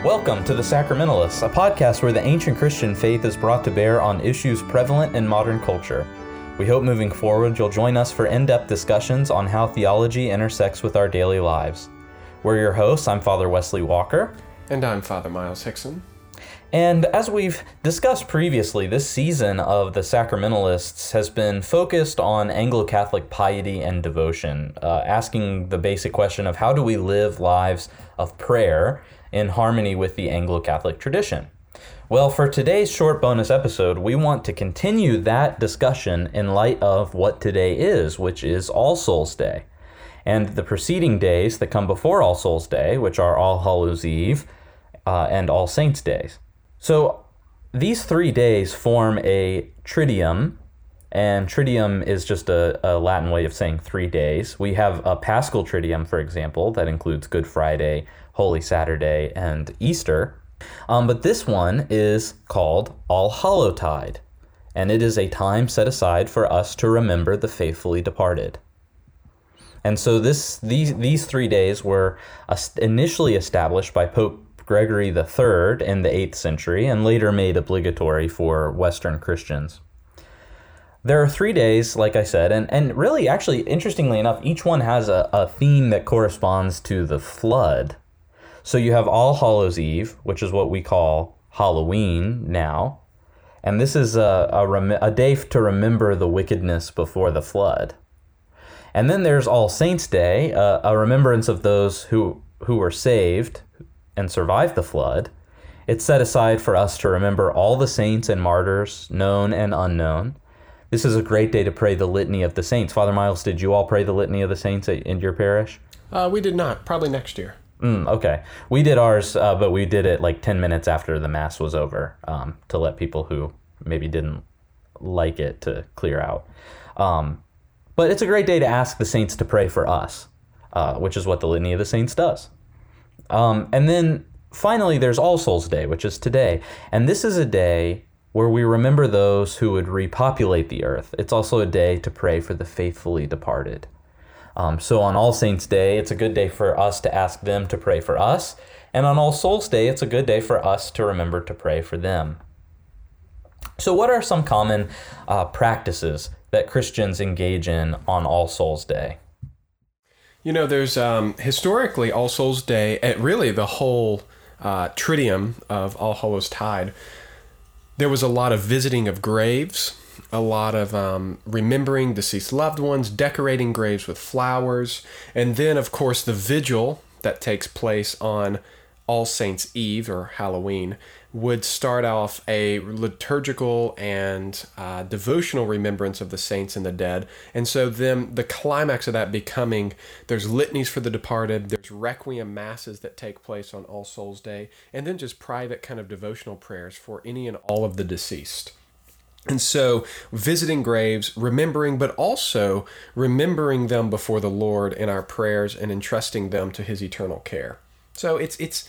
Welcome to The Sacramentalists, a podcast where the ancient Christian faith is brought to bear on issues prevalent in modern culture. We hope moving forward you'll join us for in-depth discussions on how theology intersects with our daily lives. We're your hosts. I'm Father Wesley Walker. And I'm Father Miles Hickson. And as we've discussed previously, this season of The Sacramentalists has been focused on Anglo-Catholic piety and devotion, asking the basic question of how do we live lives of prayer in harmony with the Anglo-Catholic tradition. Well, for today's short bonus episode, we want to continue that discussion in light of what today is, which is All Souls Day, and the preceding days that come before All Souls Day, which are All Hallows Eve and All Saints Days. So these 3 days form a triduum, and triduum is just a Latin way of saying 3 days. We have a Paschal triduum, for example, that includes Good Friday, Holy Saturday, and Easter. But this one is called All Hallowtide, and it is a time set aside for us to remember the faithfully departed. And so these 3 days were initially established by Pope Gregory III in the 8th century and later made obligatory for Western Christians. There are 3 days, like I said, and really, actually, interestingly enough, each one has a theme that corresponds to the flood. So you have All Hallows Eve, which is what we call Halloween now, and this is a day to remember the wickedness before the flood. And then there's All Saints Day, a remembrance of those who were saved and survived the flood. It's set aside for us to remember all the saints and martyrs, known and unknown. This is a great day to pray the Litany of the Saints. Father Miles, did you all pray the Litany of the Saints in your parish? We did not. Probably next year. Okay. We did ours, but we did it like 10 minutes after the Mass was over to let people who maybe didn't like it to clear out. But it's a great day to ask the saints to pray for us, which is what the Litany of the Saints does. And then finally, there's All Souls Day, which is today. And this is a day where we remember those who would repopulate the earth. It's also a day to pray for the faithfully departed. So on All Saints Day, it's a good day for us to ask them to pray for us. And on All Souls Day, it's a good day for us to remember to pray for them. So what are some common practices that Christians engage in on All Souls Day? You know, there's historically All Souls Day, really the whole triduum of All Hallows Tide, there was a lot of visiting of graves, a lot of remembering deceased loved ones, decorating graves with flowers, and then, of course, the vigil that takes place on All Saints Eve, or Halloween, would start off a liturgical and devotional remembrance of the saints and the dead. And so then the climax of that becoming, there's litanies for the departed, there's requiem masses that take place on All Souls Day, and then just private kind of devotional prayers for any and all of the deceased. And so visiting graves, remembering, but also remembering them before the Lord in our prayers and entrusting them to his eternal care. So it's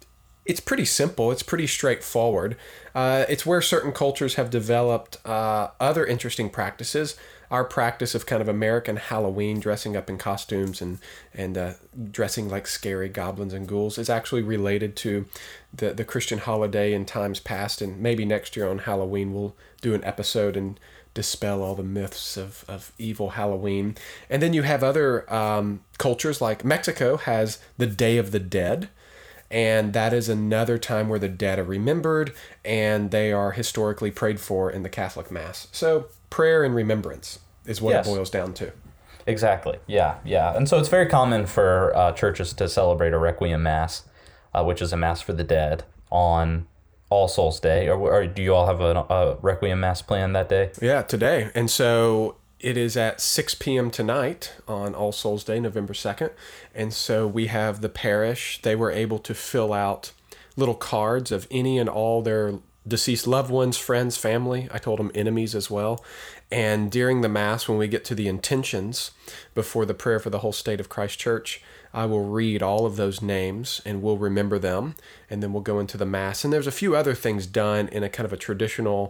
pretty simple. It's pretty straightforward. It's where certain cultures have developed other interesting practices. Our practice of kind of American Halloween, dressing up in costumes and dressing like scary goblins and ghouls, is actually related to the Christian holiday in times past. And maybe next year on Halloween we'll do an episode and dispel all the myths of evil Halloween. And then you have other cultures, like Mexico has the Day of the Dead. And that is another time where the dead are remembered and they are historically prayed for in the Catholic Mass. So prayer and remembrance is what it boils down to. Exactly. Yeah. And so it's very common for churches to celebrate a Requiem Mass, which is a Mass for the dead, on All Souls Day. Or do you all have a Requiem Mass planned that day? Yeah, today. And so it is at 6 p.m. tonight on All Souls Day, November 2nd. And so we have the parish. They were able to fill out little cards of any and all their deceased loved ones, friends, family. I told them enemies as well. And during the Mass, when we get to the intentions before the prayer for the whole state of Christ Church, I will read all of those names and we'll remember them. And then we'll go into the Mass. And there's a few other things done in a kind of a traditional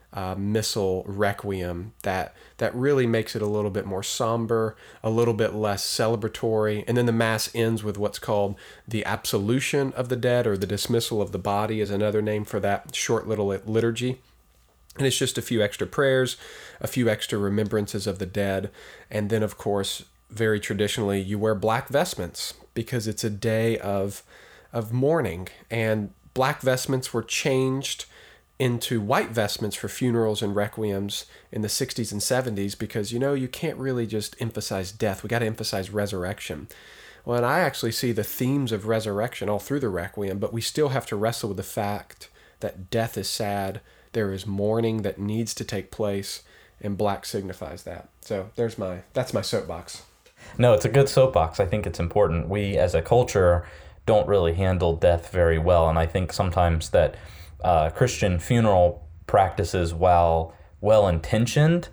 missal requiem that really makes it a little bit more somber, a little bit less celebratory. And then the Mass ends with what's called the absolution of the dead, or the dismissal of the body is another name for that short little liturgy. And it's just a few extra prayers, a few extra remembrances of the dead. And then, of course, very traditionally, you wear black vestments because it's a day of mourning. And black vestments were changed into white vestments for funerals and requiems in the 60s and 70s because, you can't really just emphasize death. We got to emphasize resurrection. Well, and I actually see the themes of resurrection all through the requiem, but we still have to wrestle with the fact that death is sad. There is mourning that needs to take place, and black signifies that. So that's my soapbox. No, it's a good soapbox. I think it's important. We, as a culture, don't really handle death very well, and I think sometimes that Christian funeral practices, while well-intentioned,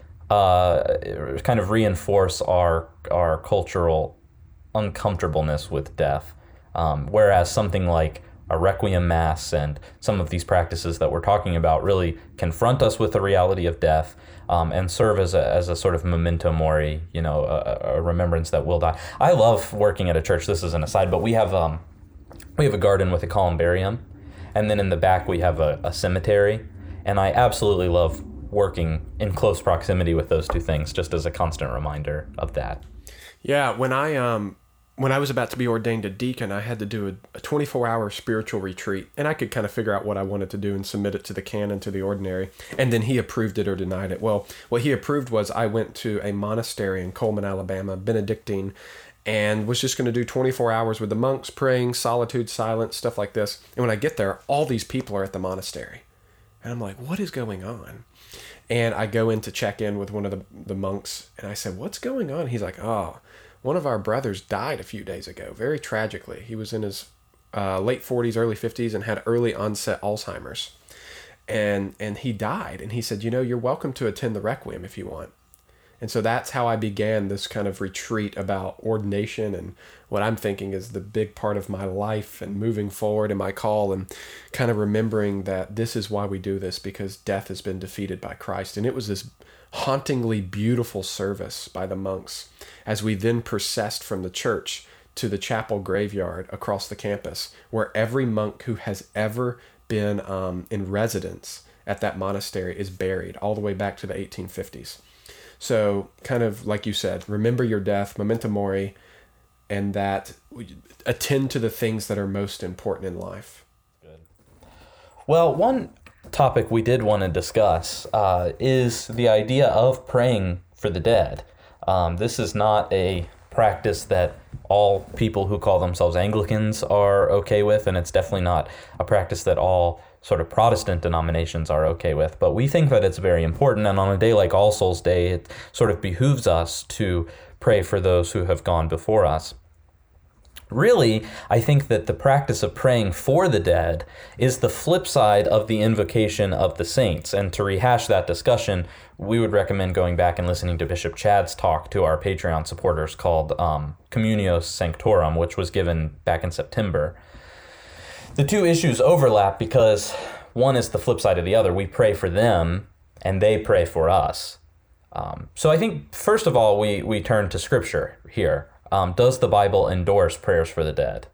kind of reinforce our cultural uncomfortableness with death, whereas something like a requiem mass and some of these practices that we're talking about really confront us with the reality of death, and serve as a sort of memento mori, a remembrance that we'll die. I love working at a church. This is an aside, but we have a garden with a columbarium, and then in the back we have a cemetery, and I absolutely love working in close proximity with those two things, just as a constant reminder of that. Yeah, when I was about to be ordained a deacon, I had to do a 24-hour spiritual retreat, and I could kind of figure out what I wanted to do and submit it to the canon, to the ordinary, and then he approved it or denied it. Well, what he approved was I went to a monastery in Coleman, Alabama, Benedictine, and was just going to do 24 hours with the monks, praying, solitude, silence, stuff like this. And when I get there, all these people are at the monastery. And I'm like, what is going on? And I go in to check in with one of the monks, and I said, what's going on? He's like, one of our brothers died a few days ago, very tragically. He was in his late 40s, early 50s, and had early onset Alzheimer's. And he died. And he said, you're welcome to attend the requiem if you want. And so that's how I began this kind of retreat about ordination and what I'm thinking is the big part of my life and moving forward in my call, and kind of remembering that this is why we do this, because death has been defeated by Christ. And it was this hauntingly beautiful service by the monks as we then processed from the church to the chapel graveyard across the campus, where every monk who has ever been in residence at that monastery is buried all the way back to the 1850s. So kind of like you said, remember your death, memento mori, and that attend to the things that are most important in life. Good. Well, one topic we did want to discuss is the idea of praying for the dead. This is not a practice that all people who call themselves Anglicans are okay with, and it's definitely not a practice that all sort of Protestant denominations are okay with, but we think that it's very important, and on a day like All Souls Day, it sort of behooves us to pray for those who have gone before us. Really, I think that the practice of praying for the dead is the flip side of the invocation of the saints, and to rehash that discussion, we would recommend going back and listening to Bishop Chad's talk to our Patreon supporters called Communio Sanctorum, which was given back in September. The two issues overlap because one is the flip side of the other. We pray for them, and they pray for us. So I think, first of all, we turn to Scripture here. Does the Bible endorse prayers for the dead?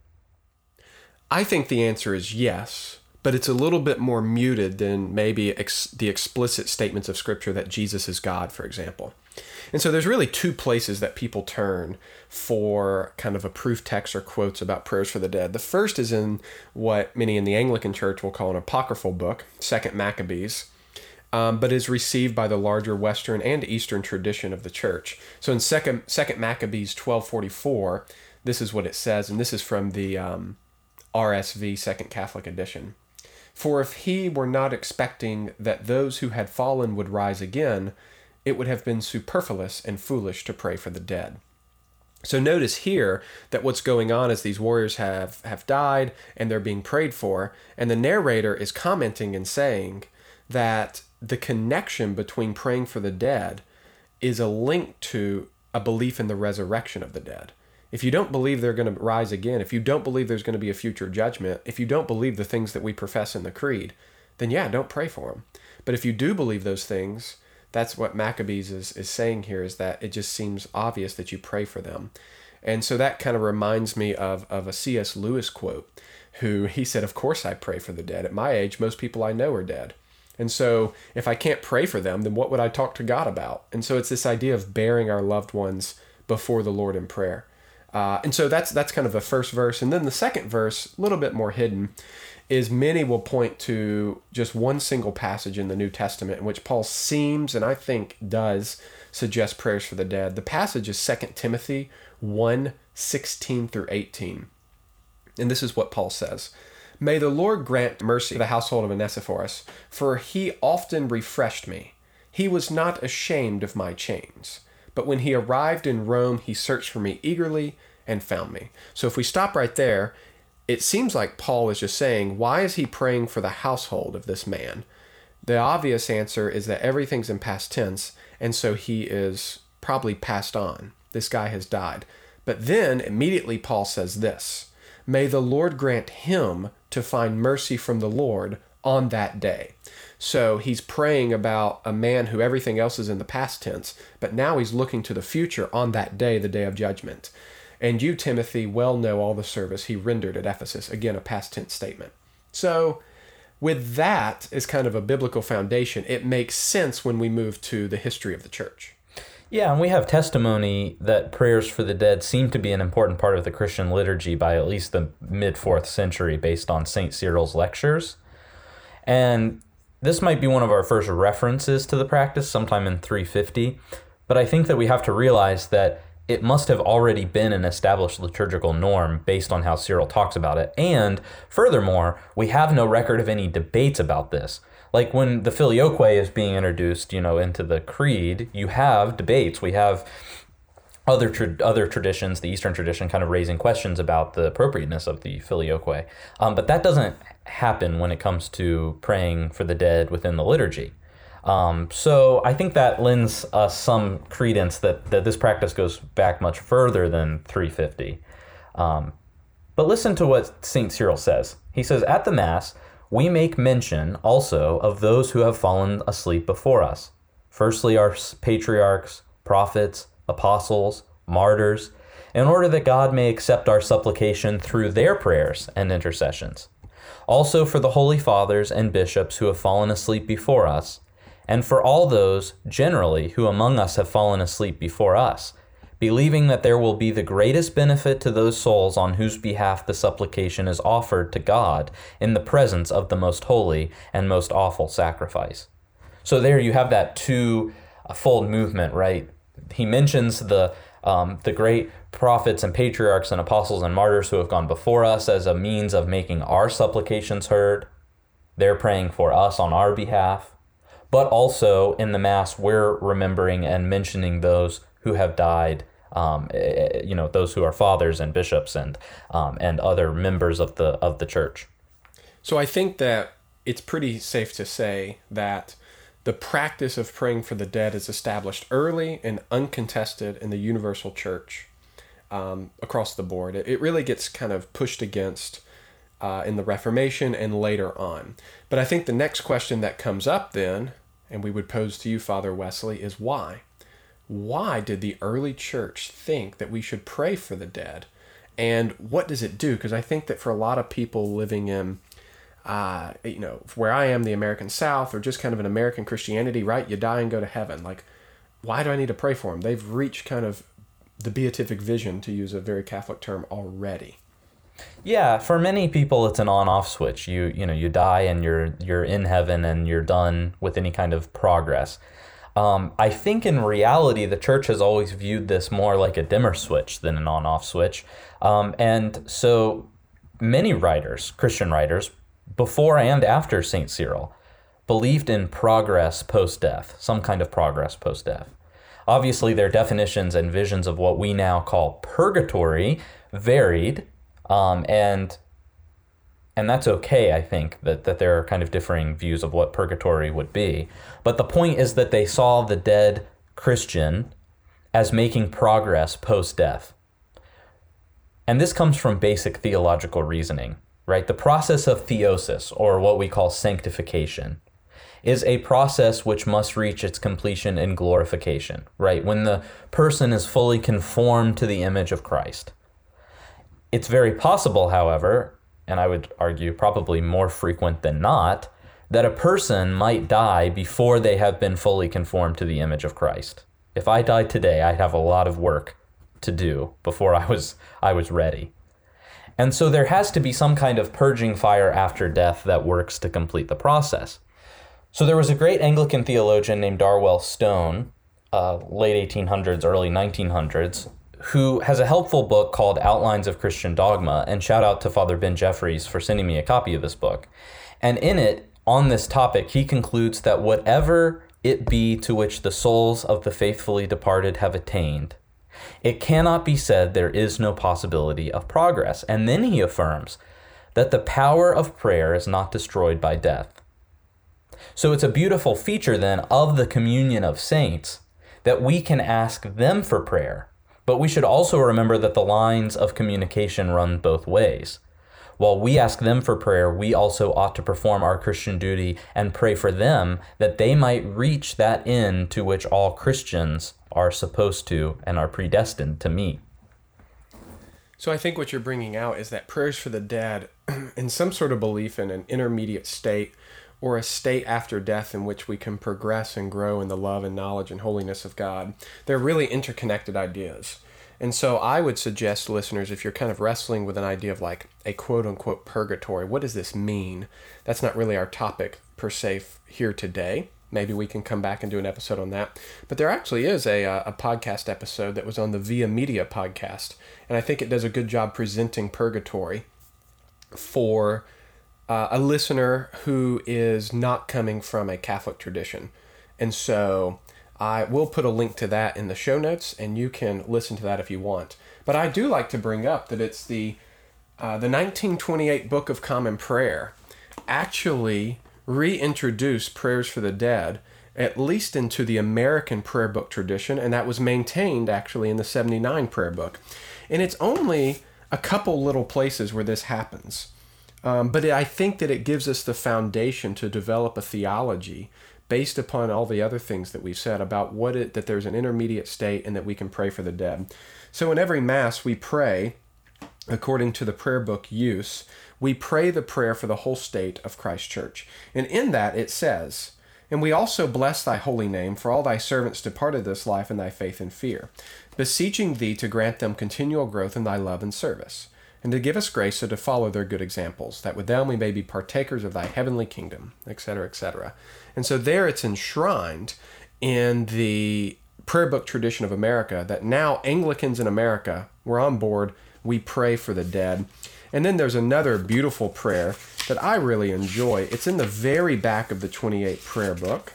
I think the answer is yes, but it's a little bit more muted than maybe the explicit statements of Scripture that Jesus is God, for example. And so there's really two places that people turn for kind of a proof text or quotes about prayers for the dead. The first is in what many in the Anglican Church will call an apocryphal book, 2 Maccabees, but is received by the larger Western and Eastern tradition of the Church. So in 2 Maccabees 12:44, this is what it says, and this is from the RSV Second Catholic Edition. For if he were not expecting that those who had fallen would rise again, it would have been superfluous and foolish to pray for the dead. So notice here that what's going on is these warriors have died and they're being prayed for, and the narrator is commenting and saying that the connection between praying for the dead is a link to a belief in the resurrection of the dead. If you don't believe they're going to rise again, if you don't believe there's going to be a future judgment, if you don't believe the things that we profess in the creed, then yeah, don't pray for them. But if you do believe those things, that's what Maccabees is saying here, is that it just seems obvious that you pray for them. And so that kind of reminds me of a C.S. Lewis quote, who he said, of course I pray for the dead. At my age, most people I know are dead. And so if I can't pray for them, then what would I talk to God about? And so it's this idea of bearing our loved ones before the Lord in prayer. And so that's kind of the first verse. And then the second verse, a little bit more hidden, is many will point to just one single passage in the New Testament in which Paul seems, and I think does, suggest prayers for the dead. The passage is 2 Timothy 1:16 through 18. And this is what Paul says. May the Lord grant mercy to the household of Onesiphorus, for he often refreshed me. He was not ashamed of my chains. But when he arrived in Rome, he searched for me eagerly and found me. So if we stop right there, it seems like Paul is just saying, why is he praying for the household of this man? The obvious answer is that everything's in past tense, and so he is probably passed on. This guy has died. But then immediately Paul says this, may the Lord grant him to find mercy from the Lord on that day. So he's praying about a man who everything else is in the past tense, but now he's looking to the future on that day, the day of judgment. And you, Timothy, well know all the service he rendered at Ephesus. Again, a past tense statement. So with that as kind of a biblical foundation, it makes sense when we move to the history of the church. Yeah, and we have testimony that prayers for the dead seem to be an important part of the Christian liturgy by at least the mid-4th century based on St. Cyril's lectures. And this might be one of our first references to the practice sometime in 350, but I think that we have to realize that it must have already been an established liturgical norm based on how Cyril talks about it. And furthermore, we have no record of any debates about this. Like when the Filioque is being introduced, into the creed, you have debates. We have other traditions, the Eastern tradition, kind of raising questions about the appropriateness of the Filioque. But that doesn't happen when it comes to praying for the dead within the liturgy. So I think that lends us some credence that this practice goes back much further than 350. But listen to what St. Cyril says. He says, at the Mass, we make mention also of those who have fallen asleep before us. Firstly, our patriarchs, prophets, apostles, martyrs, in order that God may accept our supplication through their prayers and intercessions. Also for the holy fathers and bishops who have fallen asleep before us, and for all those, generally, who among us have fallen asleep before us, believing that there will be the greatest benefit to those souls on whose behalf the supplication is offered to God in the presence of the most holy and most awful sacrifice. So there you have that two-fold movement, right? He mentions the great prophets and patriarchs and apostles and martyrs who have gone before us as a means of making our supplications heard. They're praying for us on our behalf. But also in the Mass, we're remembering and mentioning those who have died, those who are fathers and bishops and other members of the church. So I think that it's pretty safe to say that the practice of praying for the dead is established early and uncontested in the universal church across the board. It really gets kind of pushed against in the Reformation and later on. But I think the next question that comes up then, and we would pose to you, Father Wesley, is why? Why did the early church think that we should pray for the dead? And what does it do? Because I think that for a lot of people living in, where I am, the American South, or just kind of an American Christianity, right? You die and go to heaven. Like, why do I need to pray for them? They've reached kind of the beatific vision, to use a very Catholic term, already. Yeah, for many people, it's an on-off switch. You die and you're in heaven and you're done with any kind of progress. I think in reality, the church has always viewed this more like a dimmer switch than an on-off switch. And so many writers, Christian writers, before and after St. Cyril, believed in progress post-death, some kind of progress post-death. Obviously, their definitions and visions of what we now call purgatory varied, and that's okay, I think, that there are kind of differing views of what purgatory would be. But the point is that they saw the dead Christian as making progress post-death. And this comes from basic theological reasoning. right? The process of theosis, or what we call sanctification, is a process which must reach its completion in glorification, right? When the person is fully conformed to the image of Christ. It's very possible, however, and I would argue probably more frequent than not, that a person might die before they have been fully conformed to the image of Christ. If I died today, I'd have a lot of work to do before I was ready. And so there has to be some kind of purging fire after death that works to complete the process. So there was a great Anglican theologian named Darwell Stone, late 1800s, early 1900s, who has a helpful book called Outlines of Christian Dogma, and shout out to Father Ben Jeffries for sending me a copy of this book. And in it, on this topic, he concludes that whatever it be to which the souls of the faithfully departed have attained, it cannot be said there is no possibility of progress. And then he affirms that the power of prayer is not destroyed by death. So it's a beautiful feature then of the communion of saints that we can ask them for prayer. But we should also remember that the lines of communication run both ways. While we ask them for prayer, we also ought to perform our Christian duty and pray for them that they might reach that end to which all Christians are supposed to and are predestined to meet. So I think what you're bringing out is that prayers for the dead, in some sort of belief in an intermediate state or a state after death in which we can progress and grow in the love and knowledge and holiness of God, they're really interconnected ideas. And so I would suggest, listeners, if you're kind of wrestling with an idea of like a quote-unquote purgatory, what does this mean? That's not really our topic per se here today. Maybe we can come back and do an episode on that. But there actually is a podcast episode that was on the Via Media podcast, and I think it does a good job presenting purgatory for a listener who is not coming from a Catholic tradition. And so I will put a link to that in the show notes, and you can listen to that if you want. But I do like to bring up that it's the 1928 Book of Common Prayer actually reintroduced prayers for the dead, at least into the American prayer book tradition, and that was maintained actually in the 79 prayer book. And it's only a couple little places where this happens. But I think that it gives us the foundation to develop a theology based upon all the other things that we've said about that there's an intermediate state and that we can pray for the dead. So in every Mass we pray, according to the prayer book use, we pray the prayer for the whole state of Christ Church. And in that it says, "And we also bless thy holy name for all thy servants departed this life in thy faith and fear, beseeching thee to grant them continual growth in thy love and service, and to give us grace so to follow their good examples, that with them we may be partakers of thy heavenly kingdom," etc., etc. And so there it's enshrined in the prayer book tradition of America that now Anglicans in America, we're on board, we pray for the dead. And then there's another beautiful prayer that I really enjoy. It's in the very back of the 28 prayer book,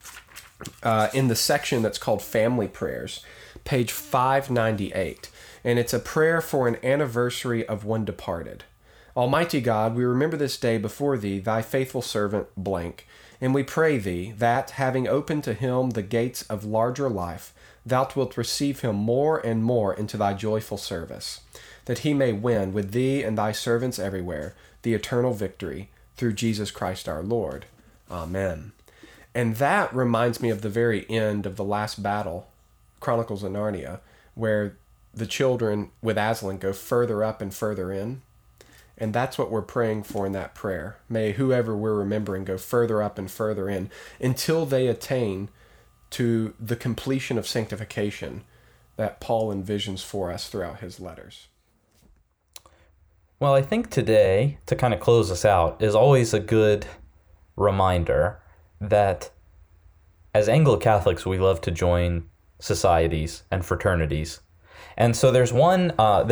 in the section that's called Family Prayers, page 598. And it's a prayer for an anniversary of one departed. "Almighty God, we remember this day before thee, thy faithful servant blank, and we pray thee that, having opened to him the gates of larger life, thou wilt receive him more and more into thy joyful service, that he may win with thee and thy servants everywhere the eternal victory through Jesus Christ our Lord. Amen." And that reminds me of the very end of the last battle, Chronicles of Narnia, where the children with Aslan go further up and further in. And that's what we're praying for in that prayer. May whoever we're remembering go further up and further in until they attain to the completion of sanctification that Paul envisions for us throughout his letters. Well, I think today, to kind of close us out, is always a good reminder that as Anglo-Catholics, we love to join societies and fraternities. And so there's one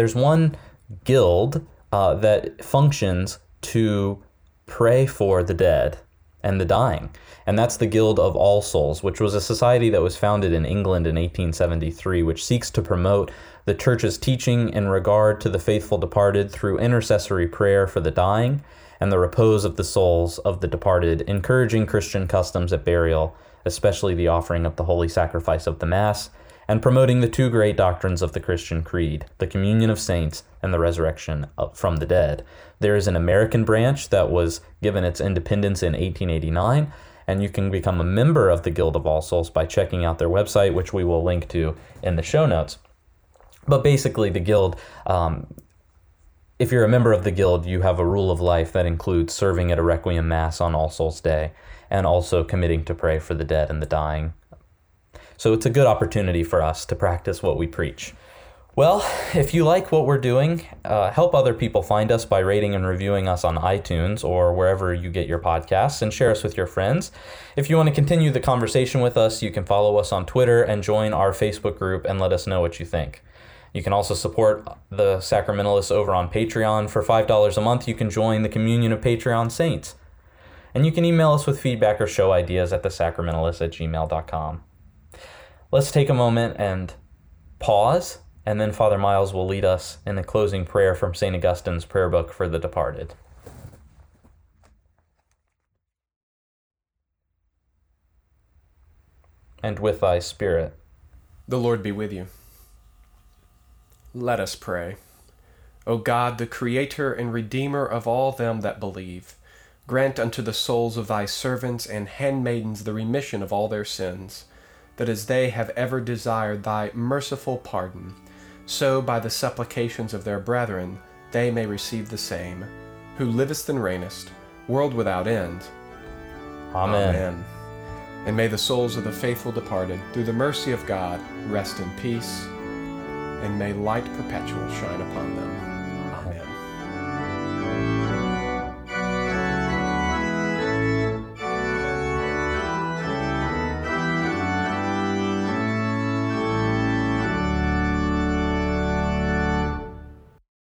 guild that functions to pray for the dead and the dying. And that's the Guild of All Souls, which was a society that was founded in England in 1873, which seeks to promote the Church's teaching in regard to the faithful departed through intercessory prayer for the dying and the repose of the souls of the departed, encouraging Christian customs at burial, especially the offering of the holy sacrifice of the Mass, and promoting the two great doctrines of the Christian creed, the communion of saints and the resurrection from the dead. There is an American branch that was given its independence in 1889, and you can become a member of the Guild of All Souls by checking out their website, which we will link to in the show notes. But basically, the Guild, if you're a member of the Guild, you have a rule of life that includes serving at a Requiem Mass on All Souls Day, and also committing to pray for the dead and the dying. So it's a good opportunity for us to practice what we preach. Well, if you like what we're doing, help other people find us by rating and reviewing us on iTunes or wherever you get your podcasts, and share us with your friends. If you want to continue the conversation with us, you can follow us on Twitter and join our Facebook group and let us know what you think. You can also support the Sacramentalists over on Patreon. For $5 a month, you can join the communion of Patreon saints. And you can email us with feedback or show ideas at thesacramentalists@gmail.com. Let's take a moment and pause, and then Father Miles will lead us in the closing prayer from St. Augustine's prayer book for the departed. And with thy spirit. The Lord be with you. Let us pray. O God, the Creator and Redeemer of all them that believe, grant unto the souls of thy servants and handmaidens the remission of all their sins, that as they have ever desired thy merciful pardon, so by the supplications of their brethren they may receive the same, who livest and reignest, world without end. Amen. Amen. And may the souls of the faithful departed, through the mercy of God, rest in peace, and may light perpetual shine upon them.